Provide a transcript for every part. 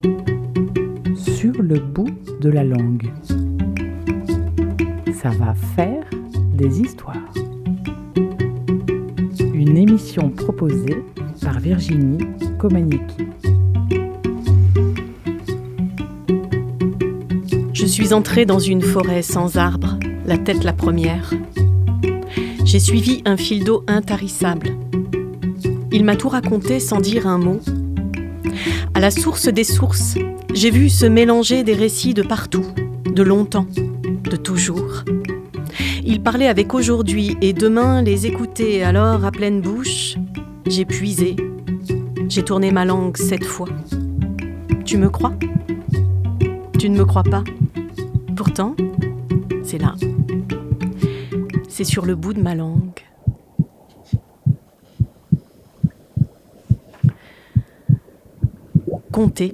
Sur le bout de la langue. Ça va faire des histoires. Une émission proposée par Virginie Komaniecki. Je suis entrée dans une forêt sans arbres, la tête la première. J'ai suivi un fil d'eau intarissable. Il m'a tout raconté sans dire un mot. À la source des sources, j'ai vu se mélanger des récits de partout, de longtemps, de toujours. Il parlait avec aujourd'hui et demain les écouter, alors à pleine bouche, j'ai puisé. J'ai tourné ma langue 7 fois. Tu me crois ? Tu ne me crois pas ? Pourtant, c'est là. C'est sur le bout de ma langue. Compter.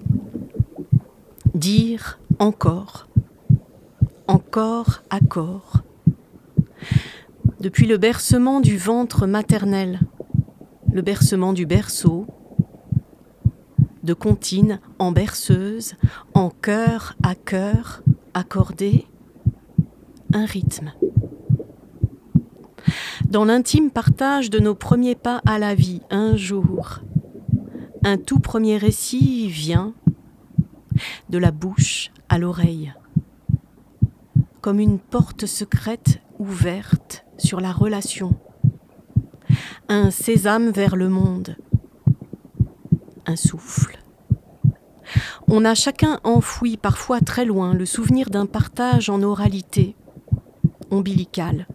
Dire encore. Encore à corps. Depuis le bercement du ventre maternel, le bercement du berceau, de comptine en berceuse, en cœur à cœur, accordé, un rythme. Dans l'intime partage de nos premiers pas à la vie, un jour, un tout premier récit vient de la bouche à l'oreille, comme une porte secrète ouverte sur la relation, un sésame vers le monde, un souffle. On a chacun enfoui, parfois très loin, le souvenir d'un partage en oralité, ombilical,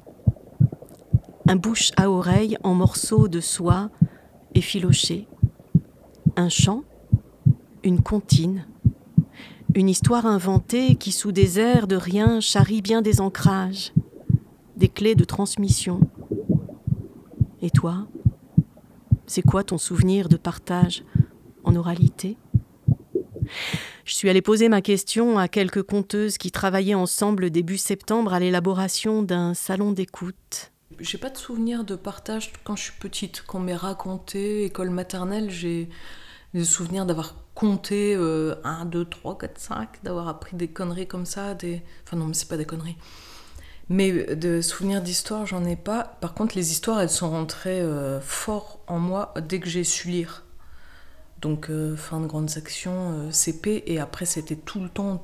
un bouche à oreille en morceaux de soie effilochés, un chant, une comptine, une histoire inventée qui sous des airs de rien charrie bien des ancrages, des clés de transmission. Et toi, c'est quoi ton souvenir de partage en oralité ? Je suis allée poser ma question à quelques conteuses qui travaillaient ensemble début septembre à l'élaboration d'un salon d'écoute. J'ai pas de souvenir de partage quand je suis petite. Qu'on m'ait raconté, école maternelle, j'ai des souvenirs d'avoir compté 1, 2, 3, 4, 5, d'avoir appris des conneries comme ça. Enfin non, mais c'est pas des conneries. Mais de souvenirs d'histoire, j'en ai pas. Par contre, les histoires, elles sont rentrées fort en moi dès que j'ai su lire. Donc, fin de grandes actions, CP, et après, c'était tout le temps.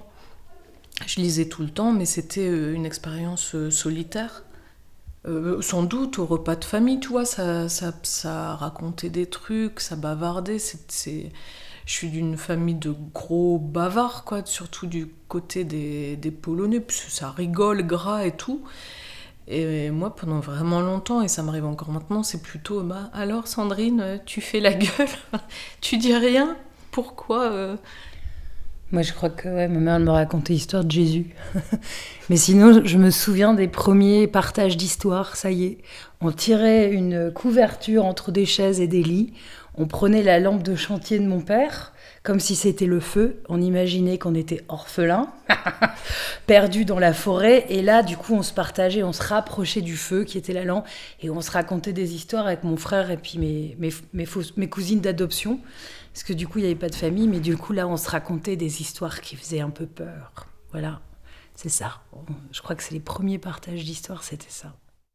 Je lisais tout le temps, mais c'était une expérience solitaire. Sans doute, au repas de famille, tu vois, ça racontait des trucs, ça bavardait. Je suis d'une famille de gros bavards, quoi, surtout du côté des Polonais, parce que ça rigole, gras et tout. Et moi, pendant vraiment longtemps, et ça m'arrive encore maintenant, c'est plutôt « Alors Sandrine, tu fais la gueule, tu dis rien, pourquoi Moi, je crois que ma mère me racontait l'histoire de Jésus. Mais sinon, je me souviens des premiers partages d'histoires, ça y est. On tirait une couverture entre des chaises et des lits, on prenait la lampe de chantier de mon père, comme si c'était le feu, on imaginait qu'on était orphelins, perdus dans la forêt, et là, du coup, on se partageait, on se rapprochait du feu qui était la lampe, et on se racontait des histoires avec mon frère et puis mes cousines d'adoption, parce que du coup, il n'y avait pas de famille, mais du coup, là, on se racontait des histoires qui faisaient un peu peur. Voilà, c'est ça. Je crois que c'est les premiers partages d'histoires, c'était ça.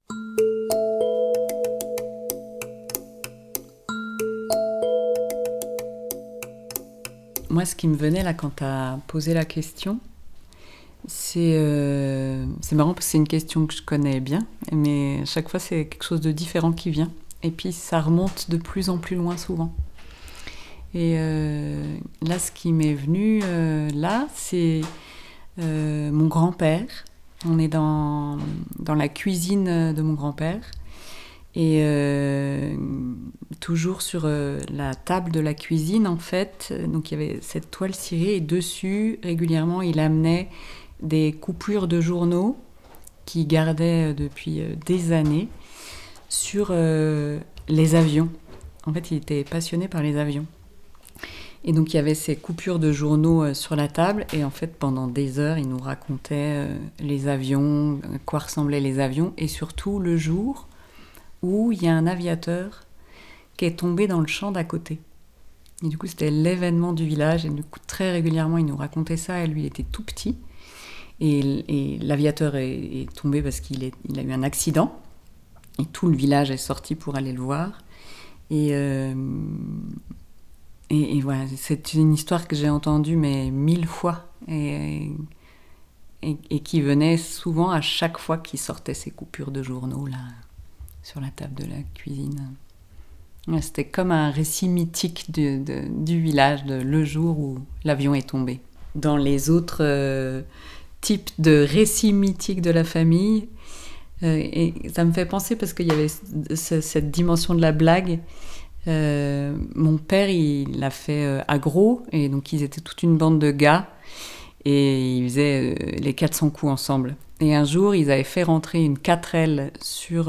Moi, ce qui me venait là quand tu as posé la question, c'est marrant parce que c'est une question que je connais bien, mais à chaque fois, c'est quelque chose de différent qui vient. Et puis, ça remonte de plus en plus loin souvent. Et là, ce qui m'est venu, c'est mon grand-père. On est dans la cuisine de mon grand-père. Et toujours sur la table de la cuisine, en fait, donc il y avait cette toile cirée et dessus, régulièrement, il amenait des coupures de journaux qu'il gardait depuis des années sur les avions. En fait, il était passionné par les avions. Et donc, il y avait ces coupures de journaux sur la table. Et en fait, pendant des heures, il nous racontait les avions, à quoi ressemblaient les avions. Et surtout, le jour où il y a un aviateur qui est tombé dans le champ d'à côté. Et du coup, c'était l'événement du village. Et du coup, très régulièrement, il nous racontait ça. Et lui, il était tout petit. Et l'aviateur est tombé parce qu'il a eu un accident. Et tout le village est sorti pour aller le voir. Et voilà, c'est une histoire que j'ai entendue mais 1000 fois. Et qui venait souvent à chaque fois qu'il sortait ses coupures de journaux là, sur la table de la cuisine. C'était comme un récit mythique du village, le jour où l'avion est tombé. Dans les autres types de récits mythiques de la famille, et ça me fait penser parce qu'il y avait cette dimension de la blague. Mon père, il a fait agro, et donc ils étaient toute une bande de gars, et ils faisaient les 400 coups ensemble. Et un jour, ils avaient fait rentrer une 4L sur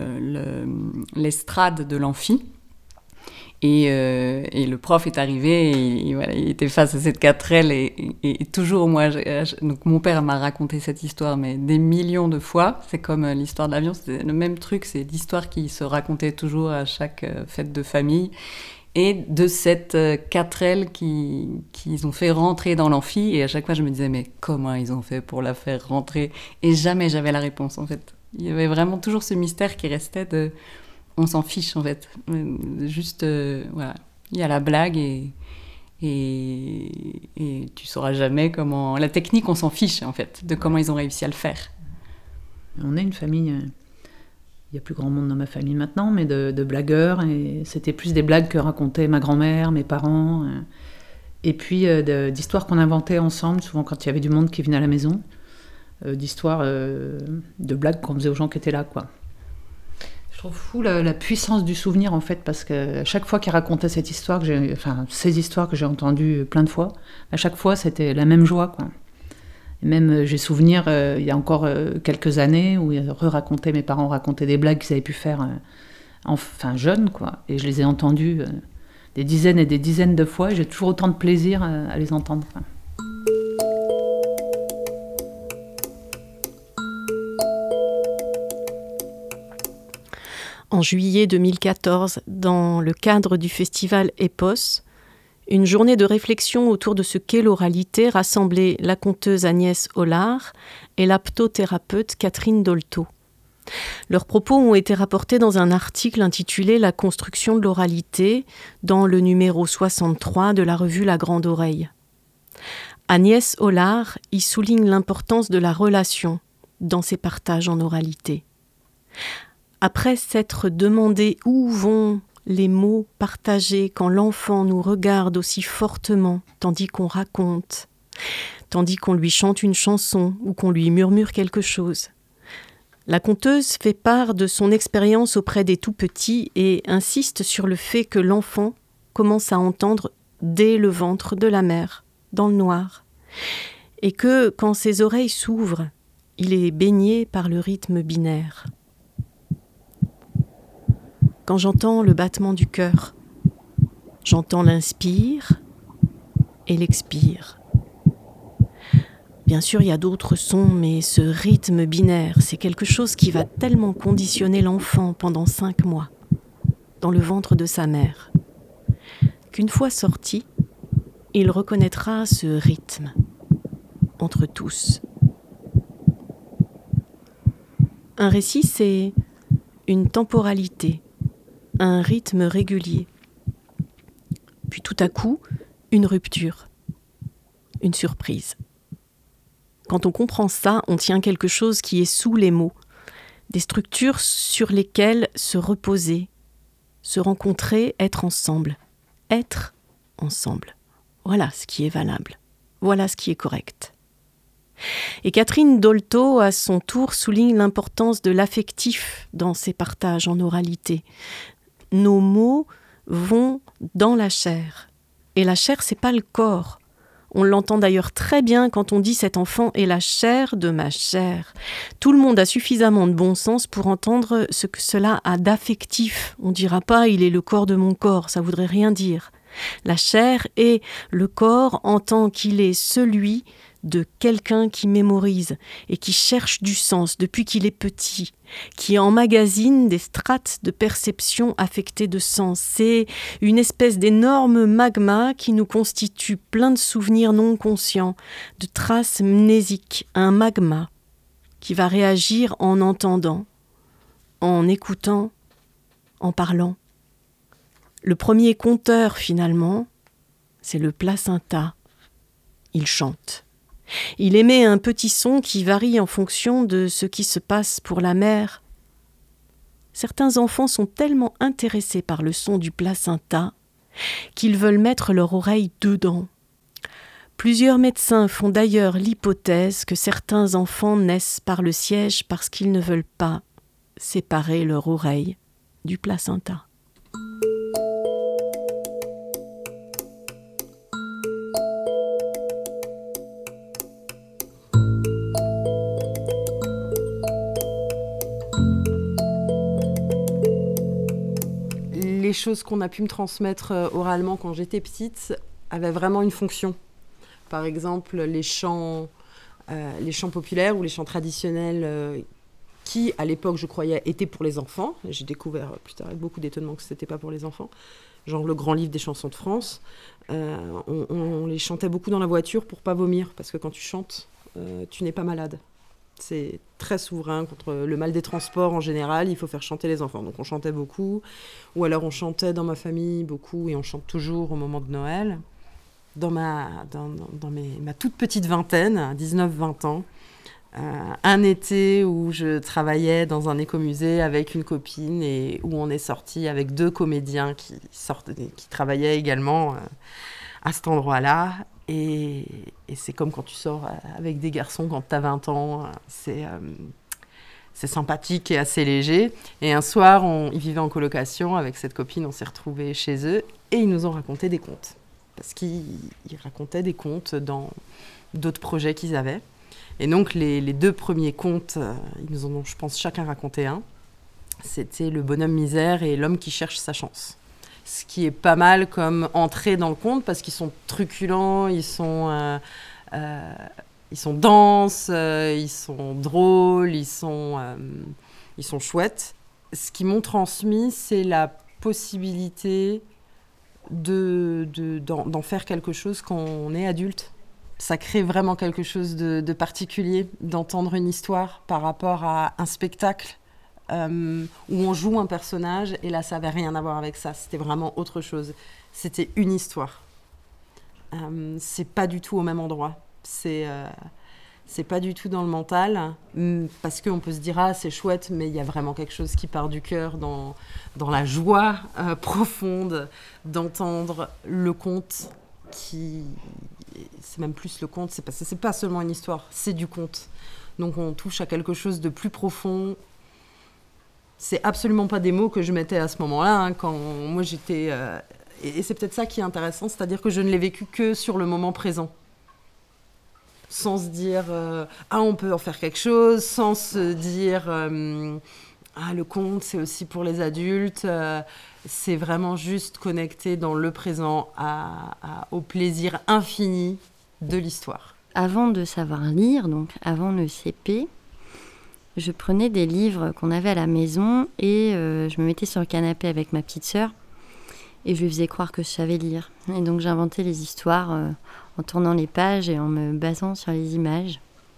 l'estrade de l'amphi. Et le prof est arrivé, et voilà, il était face à cette 4L, et toujours moi, donc mon père m'a raconté cette histoire, mais des millions de fois. C'est comme l'histoire de l'avion, c'est le même truc, c'est l'histoire qui se racontait toujours à chaque fête de famille. Et de cette 4L qu'ils ont fait rentrer dans l'amphi, et à chaque fois je me disais, mais comment ils ont fait pour la faire rentrer? Et jamais j'avais la réponse, en fait. Il y avait vraiment toujours ce mystère qui restait de... On s'en fiche, en fait. Juste, voilà. Il y a la blague, et tu sauras jamais comment... La technique, on s'en fiche, en fait, de comment ils ont réussi à le faire. On est une famille... Il y a plus grand monde dans ma famille maintenant, mais de blagueurs, et c'était plus des blagues que racontaient ma grand-mère, mes parents, et puis d'histoires qu'on inventait ensemble, souvent quand il y avait du monde qui venait à la maison, d'histoires, de blagues qu'on faisait aux gens qui étaient là, quoi. Je trouve fou la puissance du souvenir, en fait, parce que chaque fois qu'il racontait cette histoire, ces histoires que j'ai entendues plein de fois, à chaque fois c'était la même joie, quoi. Même, j'ai souvenir, il y a encore quelques années, où mes parents racontaient des blagues qu'ils avaient pu faire jeunes, quoi. Et je les ai entendues des dizaines et des dizaines de fois, et j'ai toujours autant de plaisir à les entendre. En juillet 2014, dans le cadre du festival EPOS, une journée de réflexion autour de ce qu'est l'oralité rassemblait la conteuse Agnès Hollard et l'aptothérapeute Catherine Dolto. Leurs propos ont été rapportés dans un article intitulé « La construction de l'oralité » dans le numéro 63 de la revue La Grande Oreille. Agnès Hollard y souligne l'importance de la relation dans ces partages en oralité. Après s'être demandé où vont les mots partagés quand l'enfant nous regarde aussi fortement tandis qu'on raconte, tandis qu'on lui chante une chanson ou qu'on lui murmure quelque chose. La conteuse fait part de son expérience auprès des tout-petits et insiste sur le fait que l'enfant commence à entendre dès le ventre de la mère, dans le noir, et que, quand ses oreilles s'ouvrent, il est baigné par le rythme binaire. Quand j'entends le battement du cœur, j'entends l'inspire et l'expire. Bien sûr, il y a d'autres sons, mais ce rythme binaire, c'est quelque chose qui va tellement conditionner l'enfant pendant 5 mois, dans le ventre de sa mère, qu'une fois sorti, il reconnaîtra ce rythme entre tous. Un récit, c'est une temporalité, un rythme régulier. Puis tout à coup, une rupture, une surprise. Quand on comprend ça, on tient quelque chose qui est sous les mots, des structures sur lesquelles se reposer, se rencontrer, être ensemble. Être ensemble. Voilà ce qui est valable. Voilà ce qui est correct. Et Catherine Dolto, à son tour, souligne l'importance de l'affectif dans ces partages en oralité. Nos mots vont dans la chair. Et la chair, c'est pas le corps. On l'entend d'ailleurs très bien quand on dit « cet enfant est la chair de ma chair ». Tout le monde a suffisamment de bon sens pour entendre ce que cela a d'affectif. On ne dira pas « il est le corps de mon corps », ça voudrait rien dire. La chair est le corps en tant qu'il est celui de quelqu'un qui mémorise et qui cherche du sens depuis qu'il est petit, qui emmagasine des strates de perception affectées de sens. C'est une espèce d'énorme magma qui nous constitue plein de souvenirs non conscients, de traces mnésiques, un magma qui va réagir en entendant, en écoutant, en parlant. Le premier conteur, finalement, c'est le placenta. Il chante. Il émet un petit son qui varie en fonction de ce qui se passe pour la mère. Certains enfants sont tellement intéressés par le son du placenta qu'ils veulent mettre leur oreille dedans. Plusieurs médecins font d'ailleurs l'hypothèse que certains enfants naissent par le siège parce qu'ils ne veulent pas séparer leur oreille du placenta. Les choses qu'on a pu me transmettre oralement quand j'étais petite avaient vraiment une fonction. Par exemple, les chants populaires ou les chants traditionnels qui, à l'époque, je croyais, étaient pour les enfants. J'ai découvert plus tard avec beaucoup d'étonnement que ce n'était pas pour les enfants. Genre le grand livre des chansons de France. On les chantait beaucoup dans la voiture pour pas vomir, parce que quand tu chantes, tu n'es pas malade. C'est très souverain contre le mal des transports en général, il faut faire chanter les enfants. Donc on chantait beaucoup, ou alors on chantait dans ma famille beaucoup, et on chante toujours au moment de Noël. Dans ma toute petite vingtaine, 19-20 ans, un été où je travaillais dans un écomusée avec une copine et où on est sortis avec 2 comédiens qui travaillaient également à cet endroit-là. Et c'est comme quand tu sors avec des garçons quand tu as 20 ans, c'est sympathique et assez léger. Et un soir, ils vivaient en colocation avec cette copine, on s'est retrouvés chez eux et ils nous ont raconté des contes. Parce qu'ils racontaient des contes dans d'autres projets qu'ils avaient. Et donc les 2 premiers contes, ils nous en ont, je pense, chacun raconté un. C'était Le bonhomme misère et L'homme qui cherche sa chance. Ce qui est pas mal comme entrée dans le conte parce qu'ils sont truculents, ils sont denses, ils sont drôles, ils sont chouettes. Ce qu'ils m'ont transmis, c'est la possibilité d'en faire quelque chose quand on est adulte. Ça crée vraiment quelque chose de particulier d'entendre une histoire par rapport à un spectacle où on joue un personnage, et là ça n'avait rien à voir avec ça, c'était vraiment autre chose. C'était une histoire. C'est pas du tout au même endroit. C'est pas du tout dans le mental, parce qu'on peut se dire ah c'est chouette, mais il y a vraiment quelque chose qui part du cœur, dans la joie profonde d'entendre le conte c'est même plus le conte, c'est pas seulement une histoire, c'est du conte. Donc on touche à quelque chose de plus profond. C'est absolument pas des mots que je mettais à ce moment-là, quand moi j'étais... et c'est peut-être ça qui est intéressant, c'est-à-dire que je ne l'ai vécu que sur le moment présent. Sans se dire on peut en faire quelque chose, sans se dire le conte c'est aussi pour les adultes. C'est vraiment juste connecté dans le présent au plaisir infini de l'histoire. Avant de savoir lire, donc avant le CP, je prenais des livres qu'on avait à la maison et je me mettais sur le canapé avec ma petite sœur et je lui faisais croire que je savais lire. Et donc j'inventais les histoires en tournant les pages et en me basant sur les images.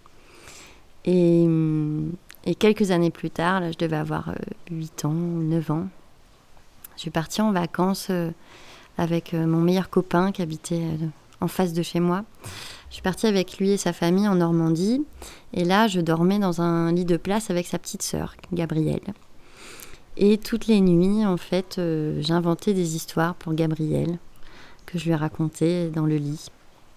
Et quelques années plus tard, là, je devais avoir 8 ans, 9 ans, je suis partie en vacances avec mon meilleur copain qui habitait en face de chez moi. Je suis partie avec lui et sa famille en Normandie. Et là, je dormais dans un lit de place avec sa petite sœur, Gabrielle. Et toutes les nuits, en fait, j'inventais des histoires pour Gabrielle que je lui racontais dans le lit.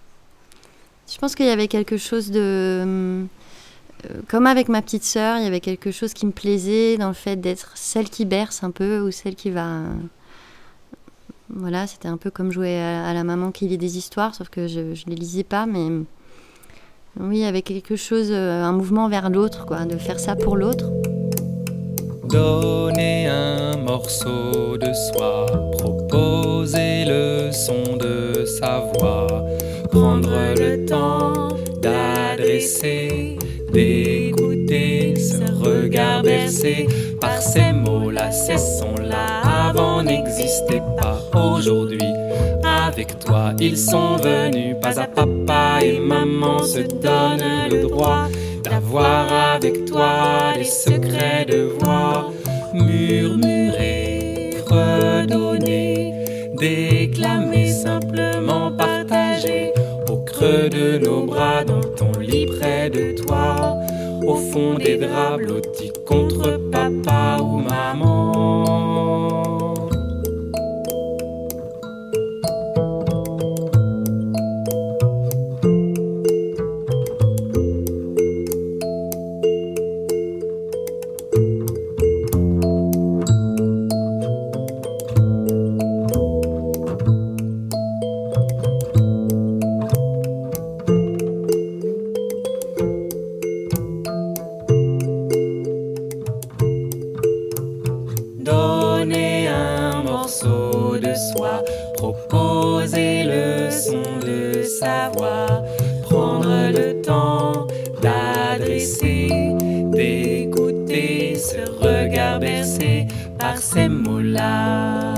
Je pense qu'il y avait quelque chose de... comme avec ma petite sœur, il y avait quelque chose qui me plaisait dans le fait d'être celle qui berce un peu ou celle qui va... Voilà, c'était un peu comme jouer à la maman qui lit des histoires, sauf que je ne les lisais pas, mais oui, il y avait quelque chose, un mouvement vers l'autre, quoi, de faire ça pour l'autre. Donner un morceau de soi, proposer le son de sa voix, prendre le temps d'adresser, d'écouter ce regard bercé par ces mots-là, ces sons-là. Avant n'existaient pas, aujourd'hui avec toi ils sont venus. Pas à papa et maman se donnent le droit d'avoir avec toi des secrets de voix. Murmurer, redonner, déclamer, simplement partager. Au creux de nos bras, dans ton lit près de toi, au fond des draps blottis contre papa ou maman. Donner un morceau de soi, proposer le son de sa voix, prendre le temps d'adresser, d'écouter ce regard bercé par ces mots-là.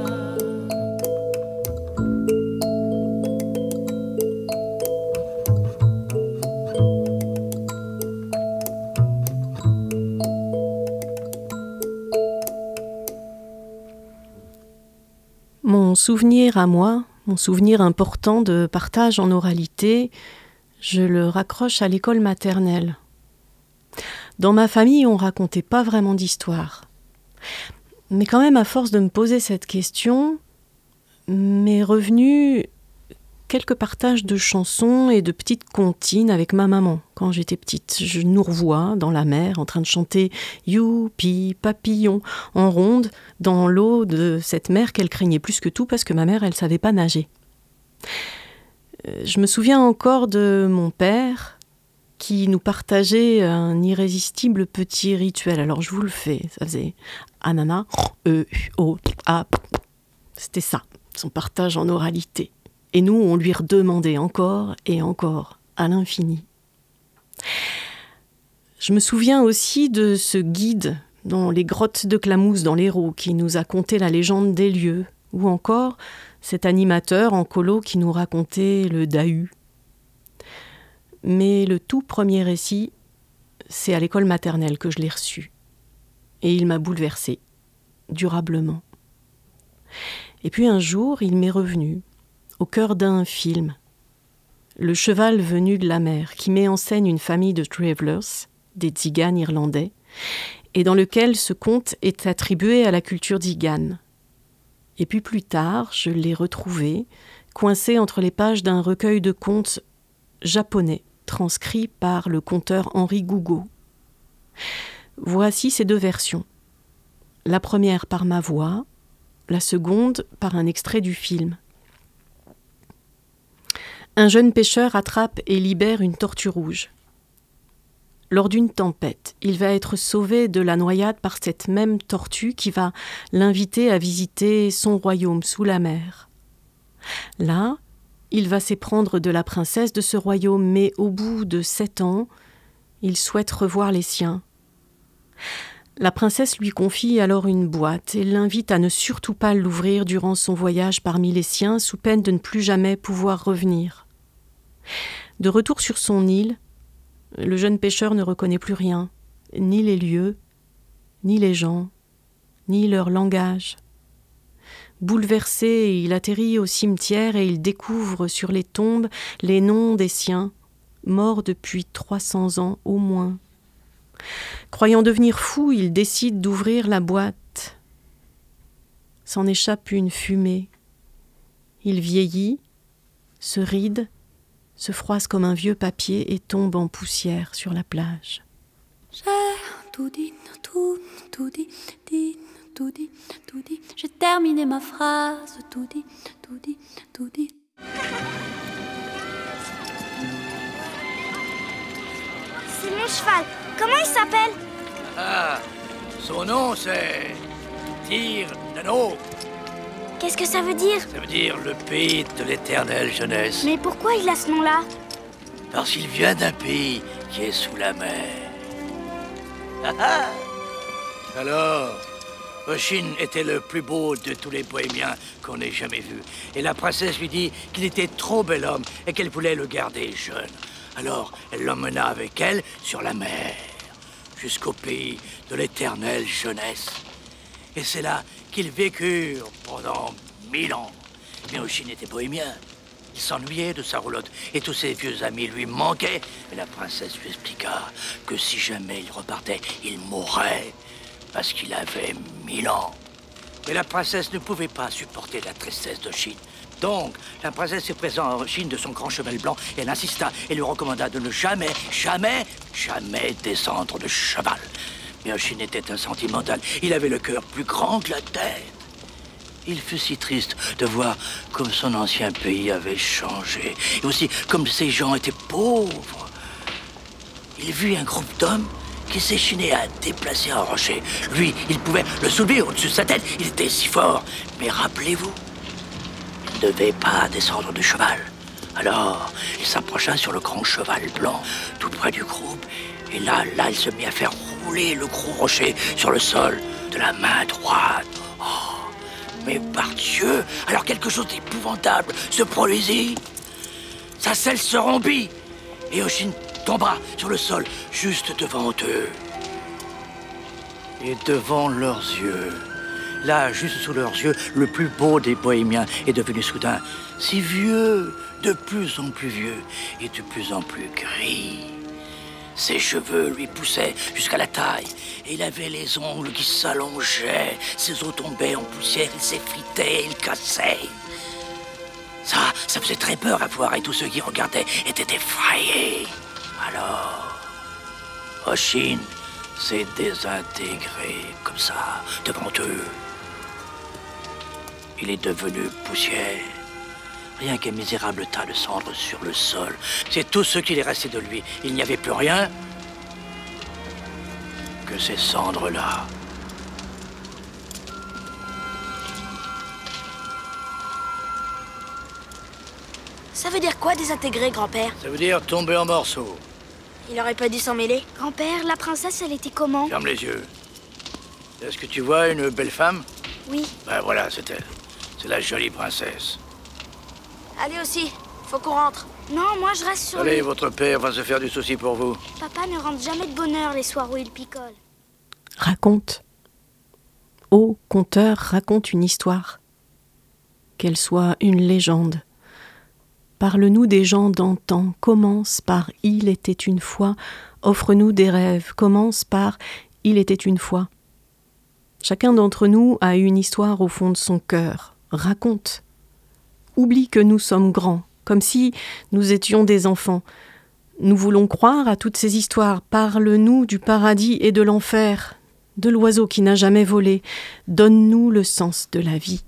Mon souvenir à moi, mon souvenir important de partage en oralité, je le raccroche à l'école maternelle. Dans ma famille, on racontait pas vraiment d'histoire. Mais quand même, à force de me poser cette question, m'est revenu quelques partages de chansons et de petites comptines avec ma maman quand j'étais petite. Je nous revois dans la mer en train de chanter « Youpi, papillon » en ronde dans l'eau de cette mer qu'elle craignait plus que tout parce que ma mère, elle savait pas nager. Je me souviens encore de mon père qui nous partageait un irrésistible petit rituel. Alors je vous le fais, ça faisait anana, o, a. C'était ça, son partage en oralité. Et nous, on lui redemandait encore et encore, à l'infini. Je me souviens aussi de ce guide dans les grottes de Clamousse dans l'Hérault qui nous a conté la légende des lieux, ou encore cet animateur en colo qui nous racontait le Dahu. Mais le tout premier récit, c'est à l'école maternelle que je l'ai reçu. Et il m'a bouleversée, durablement. Et puis un jour, il m'est revenu, au cœur d'un film, Le cheval venu de la mer, qui met en scène une famille de travelers, des tziganes irlandais, et dans lequel ce conte est attribué à la culture tzigane. Et puis plus tard, je l'ai retrouvé, coincé entre les pages d'un recueil de contes japonais, transcrit par le conteur Henri Gougaud. Voici ces deux versions. La première par ma voix, la seconde par un extrait du film. Un jeune pêcheur attrape et libère une tortue rouge. Lors d'une tempête, il va être sauvé de la noyade par cette même tortue qui va l'inviter à visiter son royaume sous la mer. Là, il va s'éprendre de la princesse de ce royaume, mais au bout de 7 ans, il souhaite revoir les siens. La princesse lui confie alors une boîte et l'invite à ne surtout pas l'ouvrir durant son voyage parmi les siens, sous peine de ne plus jamais pouvoir revenir. De retour sur son île, le jeune pêcheur ne reconnaît plus rien, ni les lieux, ni les gens, ni leur langage. Bouleversé, il atterrit au cimetière et il découvre sur les tombes les noms des siens, morts depuis 300 ans au moins. Croyant devenir fou, il décide d'ouvrir la boîte. S'en échappe une fumée. Il vieillit, se ride, se froisse comme un vieux papier et tombe en poussière sur la plage. J'ai tout dit, tout dit, tout dit. J'ai terminé ma phrase, tout dit. C'est mon cheval. Comment il s'appelle? Ah, son nom c'est Tir Nano. Qu'est-ce que ça veut dire? Ça veut dire le pays de l'éternelle jeunesse. Mais pourquoi il a ce nom-là? Parce qu'il vient d'un pays qui est sous la mer. Alors, Oshin était le plus beau de tous les bohémiens qu'on ait jamais vus. Et la princesse lui dit qu'il était trop bel homme et qu'elle voulait le garder jeune. Alors, elle l'emmena avec elle sur la mer, jusqu'au pays de l'éternelle jeunesse. Et c'est là qu'ils vécurent pendant 1000 ans. Mais Oshin était bohémien. Il s'ennuyait de sa roulotte et tous ses vieux amis lui manquaient. Mais la princesse lui expliqua que si jamais il repartait, il mourrait parce qu'il avait 1000 ans. Mais la princesse ne pouvait pas supporter la tristesse d'Oshin. Donc, la princesse se présenta à Oshin de son grand cheval blanc et elle insista et lui recommanda de ne jamais descendre de cheval. Mais Oshin était un sentimental. Il avait le cœur plus grand que la tête. Il fut si triste de voir comme son ancien pays avait changé. Et aussi comme ces gens étaient pauvres. Il vit un groupe d'hommes qui s'échinaient à déplacer un rocher. Lui, il pouvait le soulever au-dessus de sa tête. Il était si fort. Mais rappelez-vous, il ne devait pas descendre du cheval. Alors, il s'approcha sur le grand cheval blanc, tout près du groupe. Et là, il se mit à faire rouler le gros rocher sur le sol de la main droite. Oh! Mais par Dieu, alors quelque chose d'épouvantable se produisit. Sa selle se rompit et Oshin tomba sur le sol juste devant eux. Et devant leurs yeux, là, juste sous leurs yeux, le plus beau des bohémiens est devenu soudain si vieux, de plus en plus vieux et de plus en plus gris. Ses cheveux lui poussaient jusqu'à la taille et il avait les ongles qui s'allongeaient. Ses os tombaient en poussière, il s'effritait, il cassait. Ça faisait très peur à voir et tous ceux qui regardaient étaient effrayés. Alors, Oshin s'est désintégré comme ça devant eux. Il est devenu poussière. Rien qu'un misérable tas de cendres sur le sol. C'est tout ce qu'il est resté de lui. Il n'y avait plus rien que ces cendres-là. Ça veut dire quoi désintégrer, grand-père? Ça veut dire tomber en morceaux. Il aurait pas dû s'en mêler. Grand-père, la princesse, elle était comment? Ferme les yeux. Est-ce que tu vois une belle femme? Oui. Ben voilà, c'est elle. C'est la jolie princesse. Allez aussi, faut qu'on rentre. Non, moi je reste sur Allez, lui. votre père va se faire du souci pour vous. Papa ne rentre jamais de bonne heure les soirs où il picole. Raconte. Ô conteur, raconte une histoire. Qu'elle soit une légende. Parle-nous des gens d'antan. Commence par « Il était une fois ». Offre-nous des rêves. Commence par « Il était une fois ». Chacun d'entre nous a une histoire au fond de son cœur. Raconte. Oublie que nous sommes grands, comme si nous étions des enfants. Nous voulons croire à toutes ces histoires. Parle-nous du paradis et de l'enfer, de l'oiseau qui n'a jamais volé. Donne-nous le sens de la vie.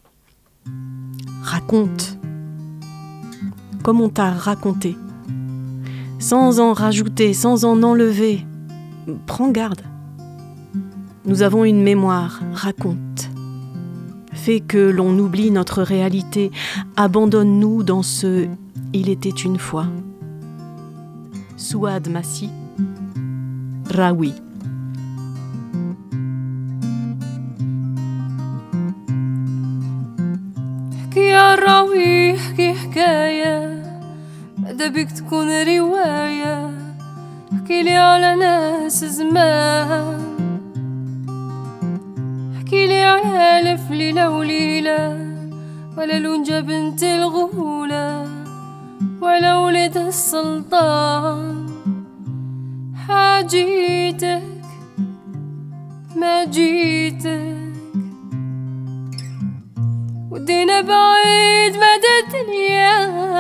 Raconte, comme on t'a raconté, sans en rajouter, sans en enlever. Prends garde. Nous avons une mémoire, raconte. Fais que l'on oublie notre réalité. Abandonne-nous dans ce « Il était une fois ». Souad Massi, Raoui. احكي يا راوي احكي حكاية ماذا بك تكون رواية احكي لي على ناس زمان احكي لي على ألف ليلة وليلة ولا لونجة بنت الغولة ولا ولد السلطان حاجيتك ما جيتك ودينا بعيد مدى الدنيا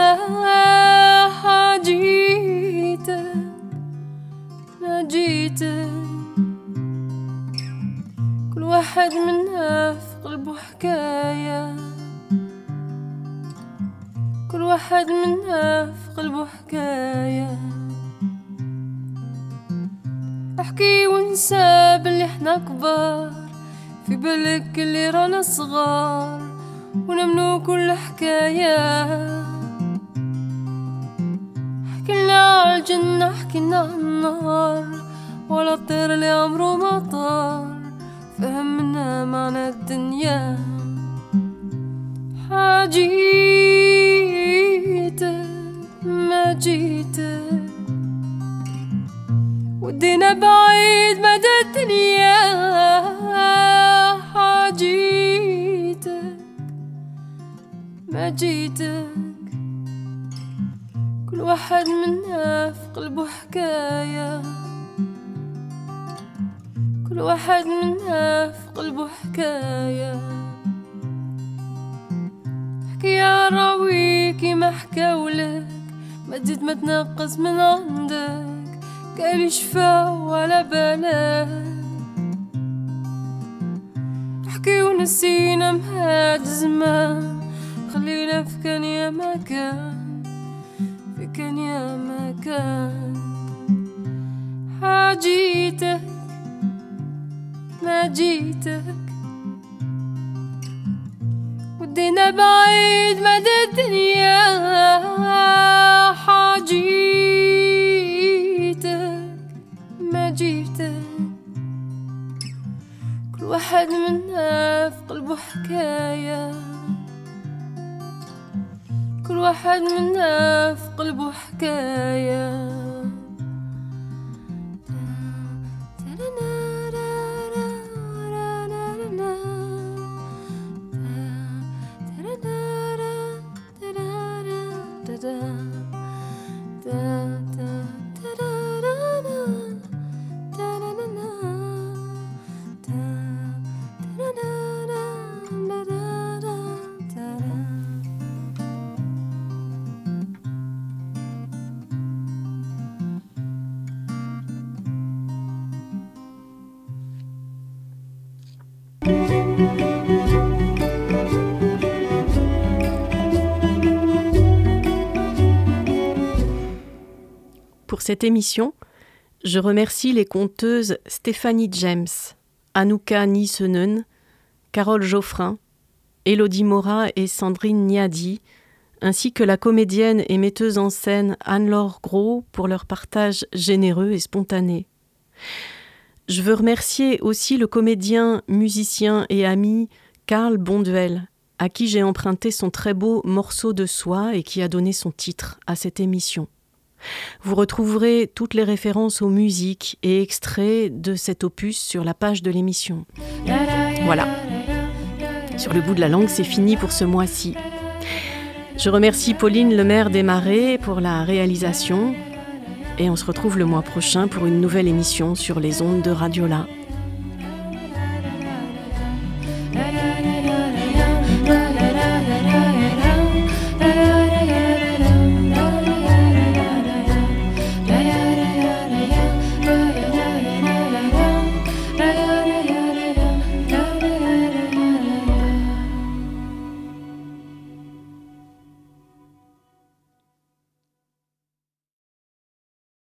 حاجيتك ما جيتك كل واحد منا في قلبه حكاية كل واحد منا في قلبه حكاية احكي ونسى باللي احنا كبار في بالك اللي رانا صغار ونملو كل حكاية حكينا على الجنة حكينا على النار ولا الطير اللي عمره ما طار فهمنا معنى الدنيا حاجيتك ما جيتك ودينا بعيد مدى الدنيا حاجيتك ما جيتك كل واحد منا في قلبه حكاية كل واحد منا في قلبه حكاية حكاية راويكي ما حكاولك ما تزيد ما تنقص من عندك قالي شفا ولا بالك حكي ونسينا مهاد زمان خلينا في كان يا ما كان في كان يا ما كان حاجيتك ما جيتك ودينا بعيد مدى الدنيا حاجيتك ما جيتك كل واحد منا في قلبه حكاية كل واحد منا في قلبه حكاية Pour cette émission, je remercie les conteuses Stéphanie James, Anouka Nissenen, Carole Geoffrin, Élodie Mora et Sandrine Niadi, ainsi que la comédienne et metteuse en scène Anne-Laure Gros pour leur partage généreux et spontané. Je veux remercier aussi le comédien, musicien et ami Karl Bonduel, à qui j'ai emprunté son très beau Morceau de soie et qui a donné son titre à cette émission. Vous retrouverez toutes les références aux musiques et extraits de cet opus sur la page de l'émission. Voilà. Sur le bout de la langue, c'est fini pour ce mois-ci. Je remercie Pauline Lemaire Desmarais pour la réalisation et on se retrouve le mois prochain pour une nouvelle émission sur les ondes de Radiola.